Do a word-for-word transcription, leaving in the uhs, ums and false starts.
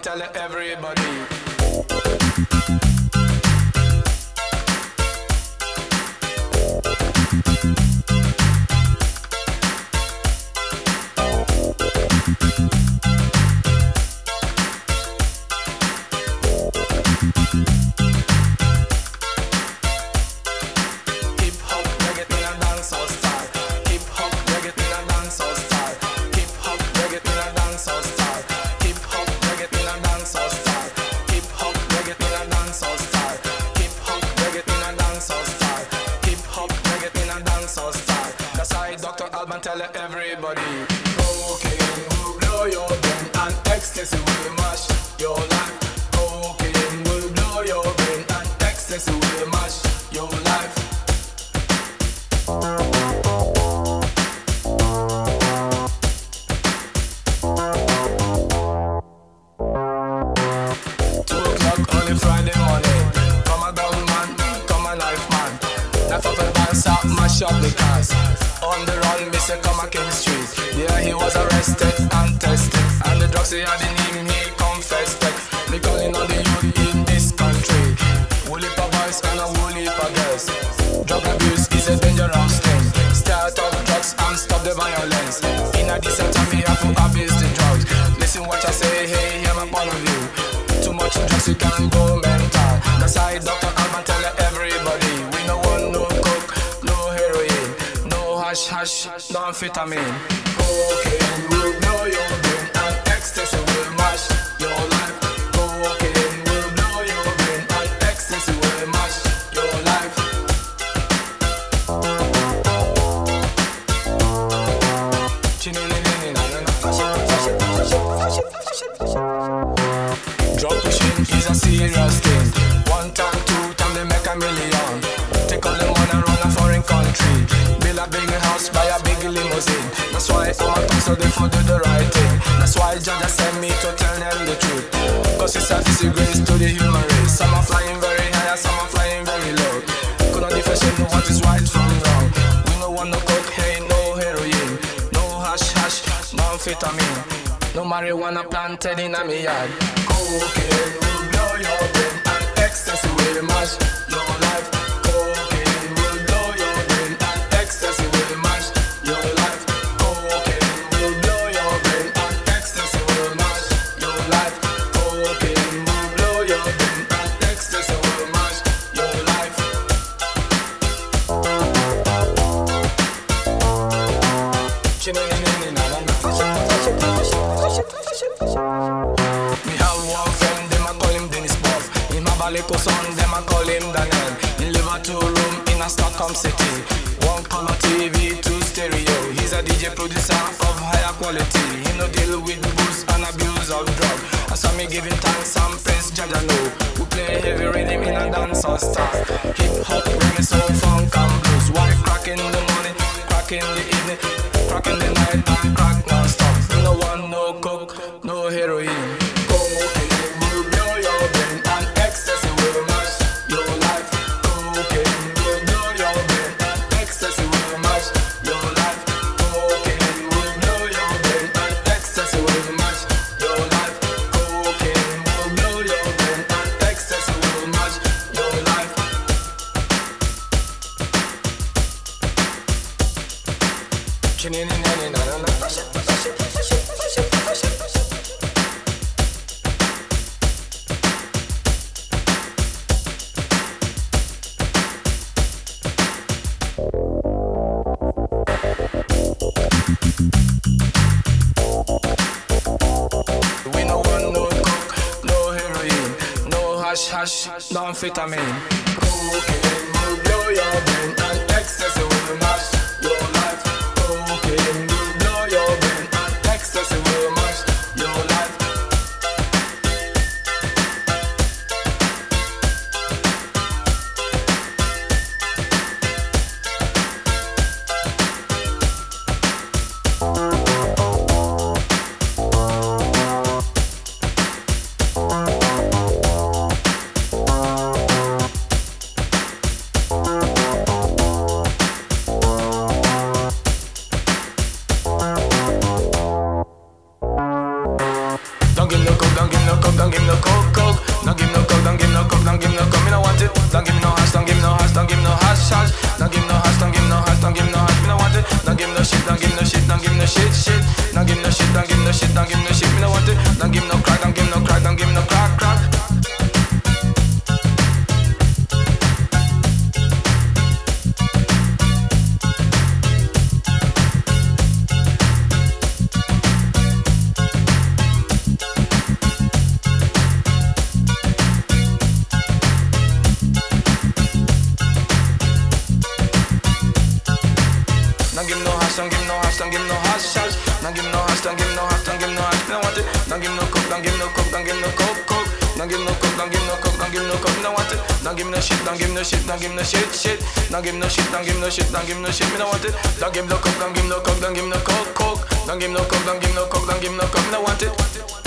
tell everybody. Tell everybody, cocaine will blow your brain and ecstasy will mash your life. Cocaine will blow your brain and ecstasy will mash your life. Two o'clock on a Friday morning, come a gun man, come a knife man. Knife up and bounce out, mash up the cars. On the run, Mister Come a King Street. Yeah, he was arrested and tested, and the drugs he had in him, he confessed it. Me calling on the youth in this country. Woolly pa boys and a woolly pa girls. Drug abuse is a dangerous thing. Start up drugs and stop the violence. In a decent time, we have to abuse the drugs. Listen what I say, hey, hear my point of view. Too much drugs, you can go mental. That's why Doctor Alban tell everybody, we no want no coke, no heroin, no hash hash, no amphetamine. Cocaine will blow your brain and ecstasy will mash your life. Cocaine will blow your brain and ecstasy will mash your life. Drug pushing is a serious thing. One time, two time, they make a million. Take all the money and run a foreign country. Build a big house, buy a big limousine. That's why I'm a talk so they for do the right thing. That's why Jah sent me to tell them the truth. Cause it's a disgrace to the human race. Some are flying very high, some are flying very low. Could not differentiate what is right from wrong. We no want no cocaine, no heroin, no hash hash, no amphetamine, no marijuana planted in a me yard. Cocaine will blow your brain and ecstasy will mash your life. Cocaine will blow your brain and ecstasy will mash your life. Cocaine will blow your brain and ecstasy will mash your life. Cocaine will blow your brain and ecstasy will mash your life. Me have one friend, them a call him Dennis Buff. Him have a little son, them a call him Daniel. He live a two room in a Stockholm city. One color T V, two stereo. He's a D J producer of higher quality. He no deal with booze and abuse of drug. I saw me giving thanks and praise Jah Jah know. We play heavy rhythm in a dancehall style. Hip hop, reggae, soul, funk and blues. Wife crack in the morning, crack in the evening, crack in the night and crack non-stop. No one, no coke, no heroin. Cocaine will blow your brain and ecstasy will mash your life. Cocaine will blow your brain and ecstasy will mash your life. Cocaine will blow your brain and ecstasy will mash your life. Cocaine will blow your brain and ecstasy will mash your life. We no want no coke, no heroin, no hash hash, no amphetamine. Cocaine will blow your brain and ecstasy will mash your life. Cocaine will blow your brain and ecstasy will mash your life. don't give no hash, me no want it. Don't give no shit, don't give no shit, don't give no shit, shit. Don't give no shit, don't give no shit, don't give no shit, me no want it. Don't give no crack, don't give no crack, don't give no crack, crack. Don't give no hash, don't give no hash, don't give no hash, hash. Don't give no hash, don't give no hash, don't give no hash, me no want it. Don't give no coke, don't give no coke, don't give no coke, coke. Don't give no coke, don't give no coke, don't give no coke, me no want it. Don't give no shit, don't give no shit, don't give no shit, shit. Don't give no shit, don't give no shit, don't give no shit, me no want it. Don't give no coke, don't give no coke, don't give no coke, coke. Don't give no coke, don't give no coke, don't give no coke, me no want it.